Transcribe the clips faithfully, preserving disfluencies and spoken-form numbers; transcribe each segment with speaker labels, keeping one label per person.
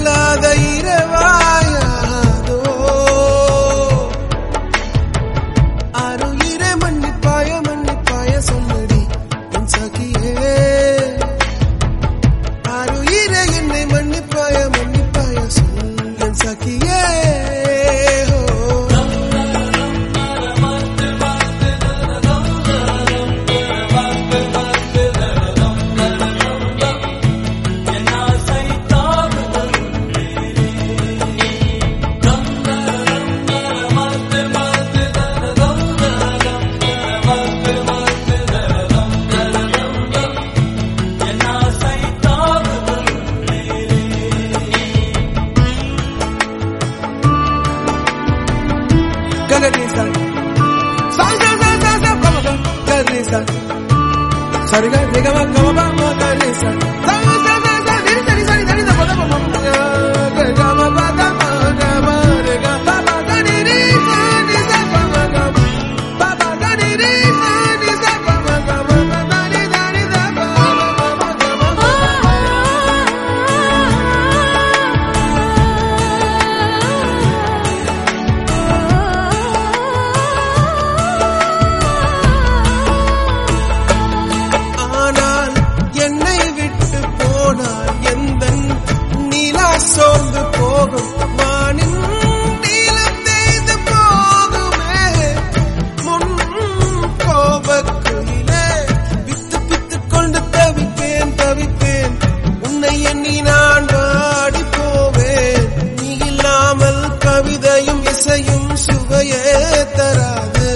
Speaker 1: இல்லாத இரவாயாதோ ஆருயிரே மன்னிப்பாய மன்னிப்பாய சொல்லடி என் சகியே ஆருயிரே என்னை மன்னிப்பாய மன்னிப்பாய சொல் என் சகியே Sariga, riga, ma, ma, ma, ma, ma, lisa. Sa, sa, sa, sa, diri, diri, diri, diri, da, da, ma, ma, riga, ma, ma, da, ma, da, ma, riga, ba, ba, da, diri, sa, di, sa, ba, ma, ga, ba, ba, da, diri, sa, di, sa, ba, ma, ga, ma, ma, da, di, da, di, da, ba, ma, ma, ma, ga, ma, ma. சோர்ந்து போகும் வானின் நீலம் தேய்ந்து போகுமே முன் கோபக்குயிலே with பித்து கொண்டு தவிப்பேன் தவிப்பேன் உன்னை எண்ணி நான் வாடி போவேன் நீ இல்லாமல் கவிதையும் இசையும் சுவையே தராது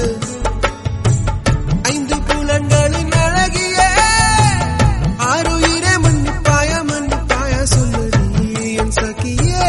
Speaker 1: ஐந்து புலன்களின் அழகியே ஆருயிரே மன்னிப்பாய மன்னிப்பாய சொல்லு சகியே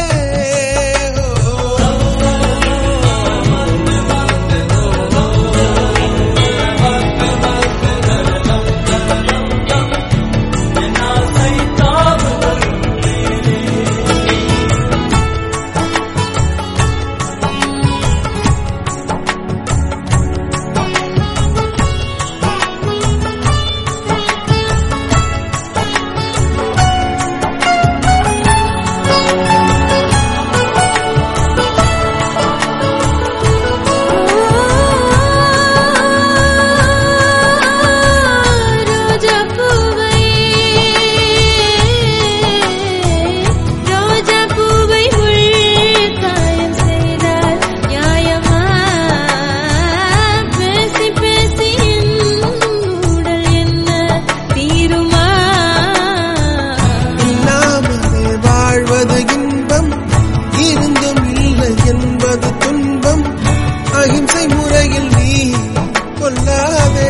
Speaker 1: அகிம்சை முறையில் நீ கொல்லாதே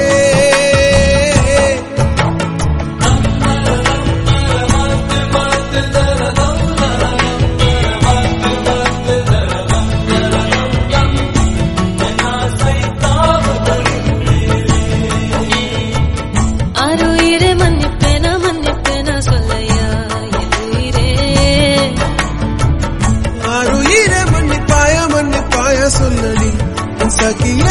Speaker 2: ஆருயிரே மன்னிப்பேனா மன்னிப்பேனா சொல்லையா எதுயிரே
Speaker 1: ஆருயிரே மன்னிப்பாய மன்னிப்பாய சொல்லடி சகியே